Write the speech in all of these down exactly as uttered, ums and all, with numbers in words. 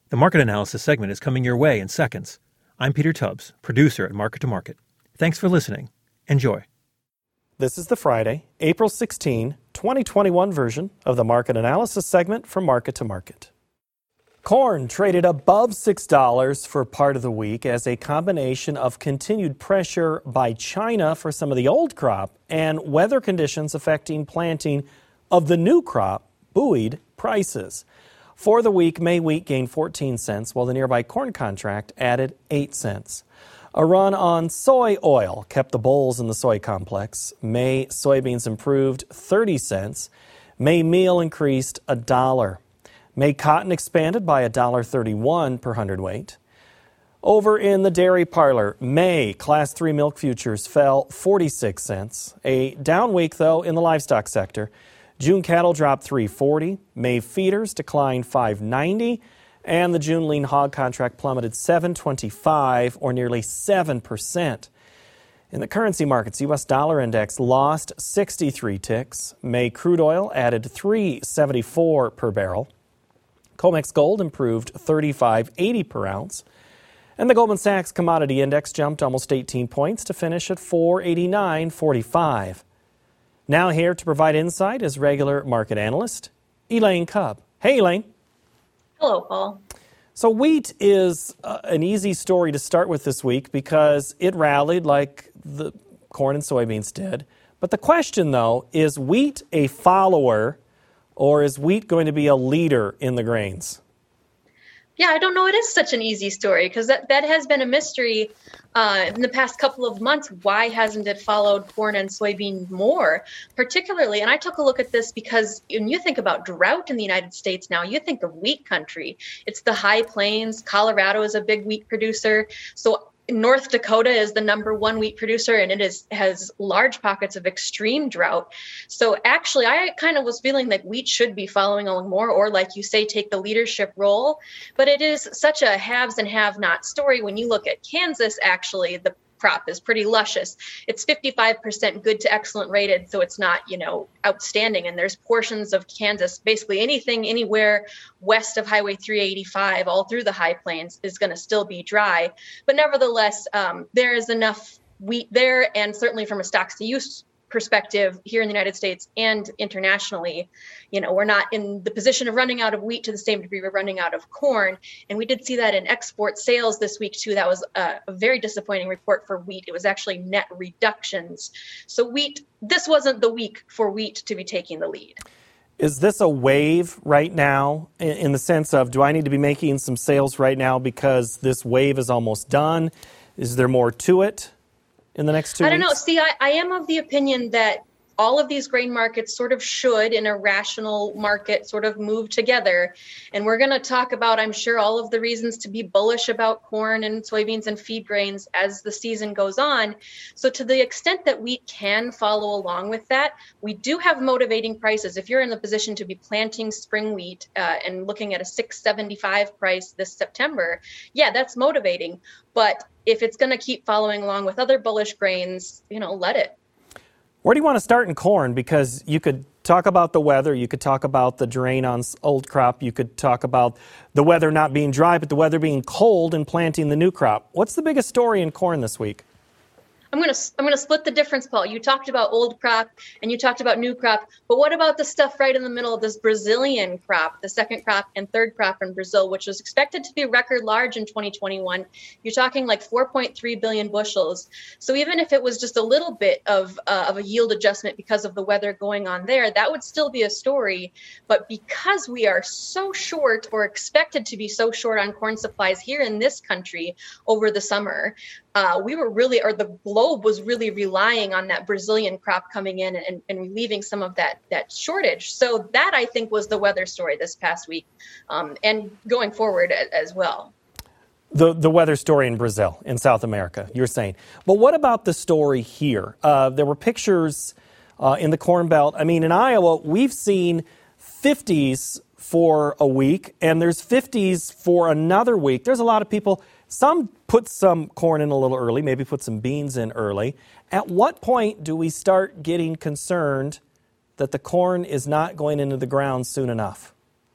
The market analysis segment is coming your way in seconds. I'm Peter Tubbs, producer at Market to Market. Thanks for listening. Enjoy. This is the Friday, April sixteenth, twenty twenty-one version of the market analysis segment from Market to Market. Corn traded above six dollars for part of the week as a combination of continued pressure by China for some of the old crop and weather conditions affecting planting of the new crop buoyed prices. For the week, May wheat gained fourteen cents, while the nearby corn contract added eight cents. A run on soy oil kept the bulls in the soy complex. May soybeans improved thirty cents. May meal increased a dollar. May cotton expanded by one dollar thirty-one per hundredweight. Over in the dairy parlor, May Class three milk futures fell forty-six cents. A down week, though, in the livestock sector. June cattle dropped three forty, May feeders declined five ninety, and the June lean hog contract plummeted seven twenty-five, or nearly seven percent. In the currency markets, U S dollar index lost sixty-three ticks. May crude oil added three seventy-four per barrel. COMEX gold improved thirty-five eighty per ounce. And the Goldman Sachs commodity index jumped almost eighteen points to finish at four eighty-nine forty-five. Now here to provide insight is regular market analyst Elaine Cubb. Hey, Elaine. Hello, Paul. So wheat is uh, an easy story to start with this week because it rallied like the corn and soybeans did. But the question, though, is wheat a follower or is wheat going to be a leader in the grains? Yeah, I don't know. It is such an easy story because that, that has been a mystery uh, in the past couple of months. Why hasn't it followed corn and soybean more, particularly? And I took a look at this because when you think about drought in the United States now, you think of wheat country. It's the high plains. Colorado is a big wheat producer. So North Dakota is the number one wheat producer, and it is has large pockets of extreme drought. So actually, I kind of was feeling like wheat should be following along more, or like you say, take the leadership role. But it is such a haves and have-not story. When you look at Kansas, actually, the crop is pretty luscious. It's fifty-five percent good to excellent rated, so it's not, you know, outstanding. And there's portions of Kansas, basically anything anywhere west of Highway three eighty-five, all through the high plains, is going to still be dry. But nevertheless, um, there is enough wheat there, and certainly from a stocks to use perspective here in the United States and internationally, you know, we're not in the position of running out of wheat to the same degree we're running out of corn. And we did see that in export sales this week, too. That was a, a very disappointing report for wheat. It was actually net reductions. So wheat, this wasn't the week for wheat to be taking the lead. Is this a wave right now in, in the sense of, do I need to be making some sales right now because this wave is almost done? Is there more to it in the next two I don't weeks? know. See, I, I am of the opinion that all of these grain markets sort of should, in a rational market, sort of move together. And we're going to talk about, I'm sure, all of the reasons to be bullish about corn and soybeans and feed grains as the season goes on. So to the extent that wheat can follow along with that, we do have motivating prices. If you're in the position to be planting spring wheat uh, and looking at a six seventy-five price this September, yeah, that's motivating. But if it's going to keep following along with other bullish grains, you know, let it. Where do you want to start in corn? Because you could talk about the weather, you could talk about the drain on old crop, you could talk about the weather not being dry, but the weather being cold and planting the new crop. What's the biggest story in corn this week? I'm going to I'm going to split the difference, Paul. You talked about old crop and you talked about new crop, but what about the stuff right in the middle of this Brazilian crop, the second crop and third crop in Brazil, which was expected to be record large in twenty twenty-one? You're talking like four point three billion bushels. So even if it was just a little bit of uh, of a yield adjustment because of the weather going on there, that would still be a story. But because we are so short, or expected to be so short, on corn supplies here in this country over the summer, Uh, we were really, or the globe was really relying on that Brazilian crop coming in and, and relieving some of that that shortage. So that, I think, was the weather story this past week, um, and going forward as well. The the weather story in Brazil, in South America, you're saying. But what about the story here? Uh, there were pictures uh, in the Corn Belt. I mean, in Iowa, we've seen fifties for a week, and there's fifties for another week. There's a lot of people. Some put some corn in a little early, maybe put some beans in early. At what point do we start getting concerned that the corn is not going into the ground soon enough?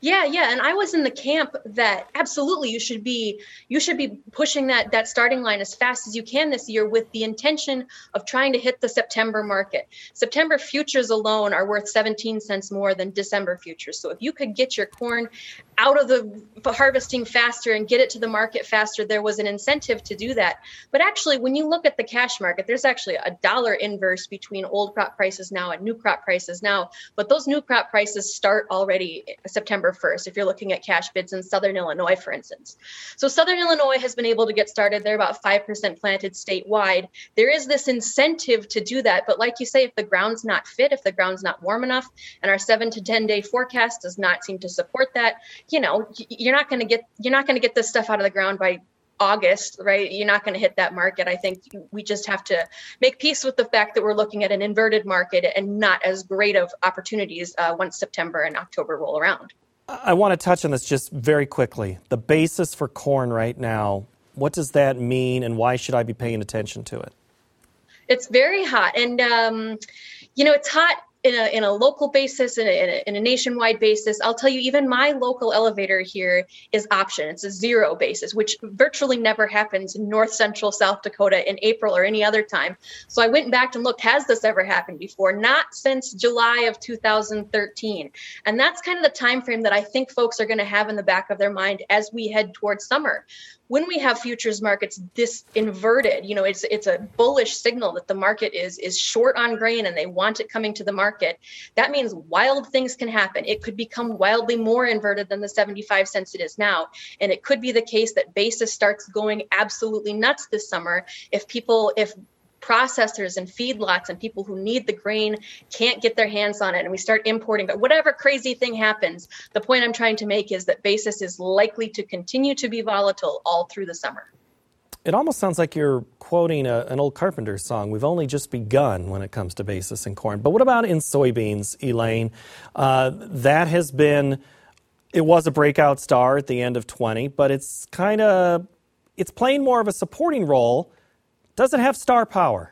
Yeah, yeah, and I was in the camp that absolutely you should be you should be pushing that that starting line as fast as you can this year with the intention of trying to hit the September market. September futures alone are worth seventeen cents more than December futures. So if you could get your corn out of the harvesting faster and get it to the market faster, there was an incentive to do that. But actually, when you look at the cash market, there's actually a dollar inverse between old crop prices now and new crop prices now. But those new crop prices start already September first, if you're looking at cash bids in Southern Illinois, for instance. So Southern Illinois has been able to get started. They're about five percent planted statewide. There is this incentive to do that. But like you say, if the ground's not fit, if the ground's not warm enough, and our seven to ten day forecast does not seem to support that, you know, you're not going to get you're not going to get this stuff out of the ground by August, right? You're not going to hit that market. I think we just have to make peace with the fact that we're looking at an inverted market and not as great of opportunities uh, once September and October roll around. I want to touch on this just very quickly. The basis for corn right now, what does that mean and why should I be paying attention to it? It's very hot. And, um, you know, it's hot in a in a local basis, in a, in a in a nationwide basis. I'll tell you, even my local elevator here is option. It's a zero basis, which virtually never happens in North Central South Dakota in April or any other time. So I went back and looked, has this ever happened before? Not since July of two thousand thirteen. And that's kind of the time frame that I think folks are going to have in the back of their mind as we head towards summer. When we have futures markets this inverted, you know, it's it's a bullish signal that the market is is short on grain and they want it coming to the market. That means wild things can happen. It could become wildly more inverted than the seventy-five cents it is now. And it could be the case that basis starts going absolutely nuts this summer if people, if processors and feedlots and people who need the grain can't get their hands on it and we start importing. But whatever crazy thing happens, the point I'm trying to make is that basis is likely to continue to be volatile all through the summer. It almost sounds like you're quoting a, an old Carpenter song. We've only just begun when it comes to basis in corn. But what about in soybeans, Elaine? Uh, that has been, it was a breakout star at the end of twenty, but it's kind of, it's playing more of a supporting role. Does it have star power?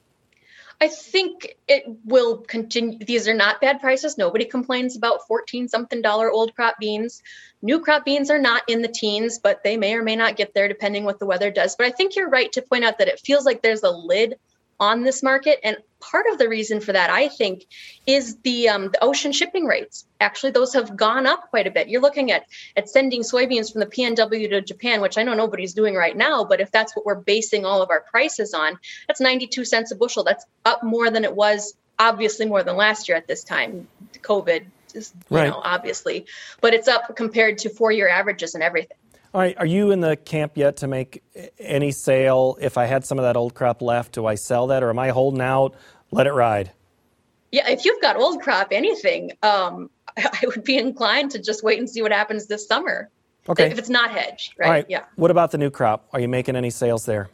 I think it will continue. These are not bad prices. Nobody complains about fourteen something dollar old crop beans. New crop beans are not in the teens, but they may or may not get there depending what the weather does. But I think you're right to point out that it feels like there's a lid on this market. And part of the reason for that, I think, is the um, the ocean shipping rates. Actually, those have gone up quite a bit. You're looking at, at sending soybeans from the P N W to Japan, which I know nobody's doing right now, but if that's what we're basing all of our prices on, that's ninety-two cents a bushel. That's up more than it was, obviously more than last year at this time, COVID, you right. know, obviously. But it's up compared to four-year averages and everything. All right, are you in the camp yet to make any sale? If I had some of that old crop left, do I sell that or am I holding out, let it ride? Yeah, if you've got old crop, anything, um, I would be inclined to just wait and see what happens this summer. Okay. If it's not hedged, right? All right. Yeah. What about the new crop? Are you making any sales there?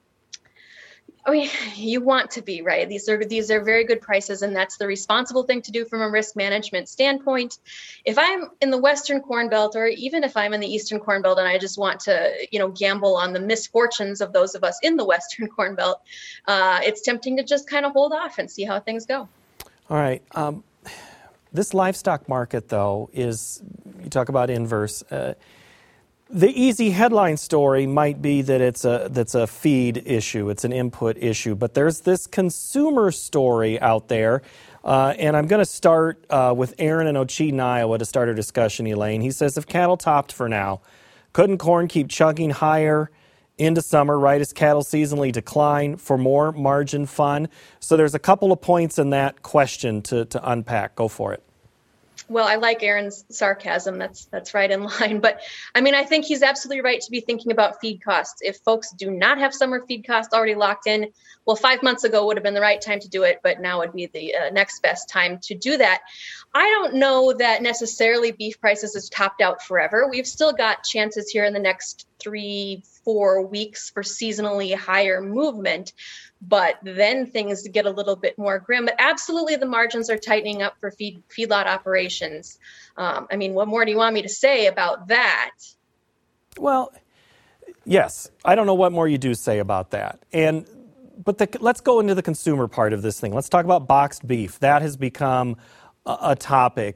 I mean, you want to be, right? These are these are very good prices, and that's the responsible thing to do from a risk management standpoint. If I'm in the Western Corn Belt, or even if I'm in the Eastern Corn Belt, and I just want to, you know, gamble on the misfortunes of those of us in the Western Corn Belt, uh, it's tempting to just kind of hold off and see how things go. All right. Um, this livestock market, though, is, you talk about inverse. Uh, The easy headline story might be that it's a that's a feed issue, it's an input issue, but there's this consumer story out there, uh, and I'm going to start uh, with Aaron in Ocheyedan, Iowa, to start our discussion, Elaine. He says, if cattle topped for now, couldn't corn keep chugging higher into summer, right as cattle seasonally decline for more margin fun? So there's a couple of points in that question to, to unpack. Go for it. Well, I like Aaron's sarcasm. That's that's right in line. But I mean, I think he's absolutely right to be thinking about feed costs. If folks do not have summer feed costs already locked in, well, five months ago would have been the right time to do it, but now would be the uh, next best time to do that. I don't know that necessarily beef prices is topped out forever. We've still got chances here in the next three, four weeks for seasonally higher movement. But then things get a little bit more grim. But absolutely, the margins are tightening up for feed feedlot operations. Um, I mean, what more do you want me to say about that? Well, yes, I don't know what more you do say about that. And but the, let's go into the consumer part of this thing. Let's talk about boxed beef. That has become a, a topic.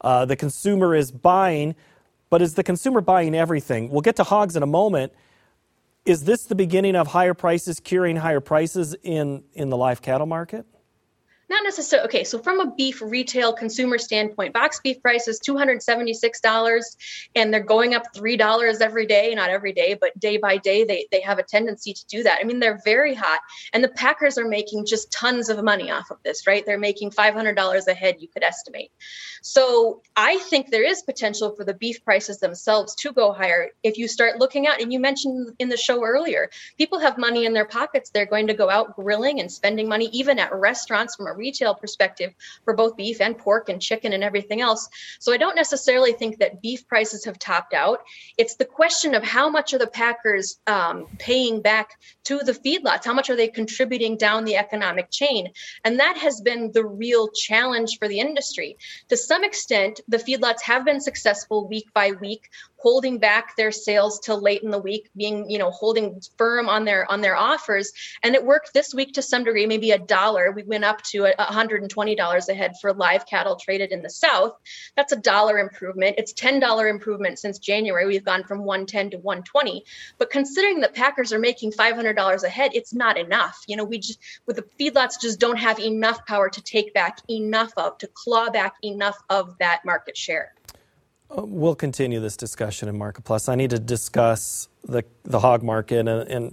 Uh, the consumer is buying, but is the consumer buying everything? We'll get to hogs in a moment. Is this the beginning of higher prices curing higher prices in, in the live cattle market? Not necessarily. Okay, so from a beef retail consumer standpoint, box beef price is two hundred seventy-six dollars, and they're going up three dollars every day. Not every day, but day by day, they, they have a tendency to do that. I mean, they're very hot, and the packers are making just tons of money off of this, right? They're making five hundred dollars a head, you could estimate. So I think there is potential for the beef prices themselves to go higher. If you start looking at, and you mentioned in the show earlier, people have money in their pockets. They're going to go out grilling and spending money, even at restaurants from a retail perspective for both beef and pork and chicken and everything else. So I don't necessarily think that beef prices have topped out. It's the question of how much are the packers um, paying back to the feedlots? How much are they contributing down the economic chain? And that has been the real challenge for the industry. To some extent, the feedlots have been successful week by week, holding back their sales till late in the week, being, you know, holding firm on their on their offers. And it worked this week to some degree, maybe a dollar. We went up to one hundred twenty dollars a head for live cattle traded in the South. That's a dollar improvement. It's ten dollars improvement since January. We've gone from one ten to one twenty. But considering that packers are making five hundred dollars a head, it's not enough. You know, we just, with the feedlots just don't have enough power to take back enough of, to claw back enough of that market share. We'll continue this discussion in Market Plus. I need to discuss the the hog market, and, and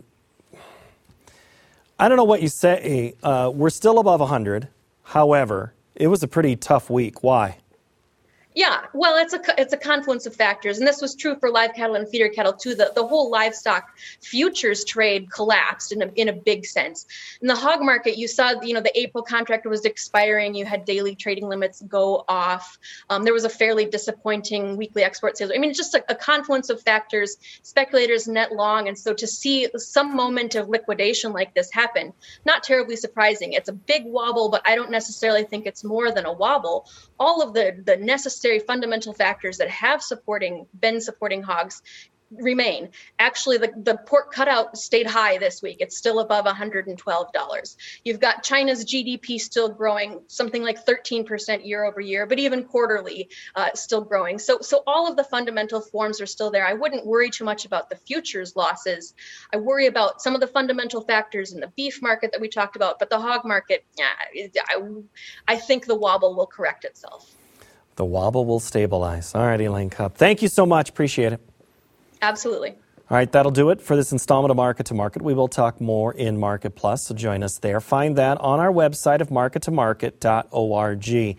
I don't know what you say. Uh, we're still above one hundred. However, it was a pretty tough week. Why? Yeah, well, it's a it's a confluence of factors, and this was true for live cattle and feeder cattle too. The the whole livestock futures trade collapsed in a in a big sense. In the hog market, you saw, you know, the April contract was expiring. You had daily trading limits go off. Um, there was a fairly disappointing weekly export sales. I mean, it's just a, a confluence of factors. Speculators net long, and so to see some moment of liquidation like this happen, not terribly surprising. It's a big wobble, but I don't necessarily think it's more than a wobble. All of the the necessary fundamental factors that have supporting been supporting hogs remain. Actually, the, the pork cutout stayed high this week. It's still above one hundred twelve dollars. You've got China's G D P still growing something like thirteen percent year over year, but even quarterly uh, still growing. So, so all of the fundamental forms are still there. I wouldn't worry too much about the futures losses. I worry about some of the fundamental factors in the beef market that we talked about, but the hog market, yeah, I, I think the wobble will correct itself. The wobble will stabilize. All right, Elaine Cupp. Thank you so much. Appreciate it. Absolutely. All right, that'll do it for this installment of Market to Market. We will talk more in Market Plus, so join us there. Find that on our website of market to market dot org. It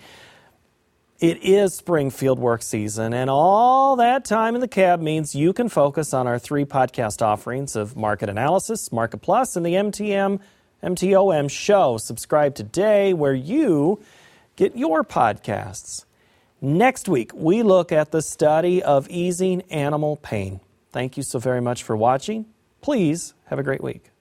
is spring fieldwork season, and all that time in the cab means you can focus on our three podcast offerings of Market Analysis, Market Plus, and the M T M M T O M show. Subscribe today where you get your podcasts. Next week, we look at the study of easing animal pain. Thank you so very much for watching. Please have a great week.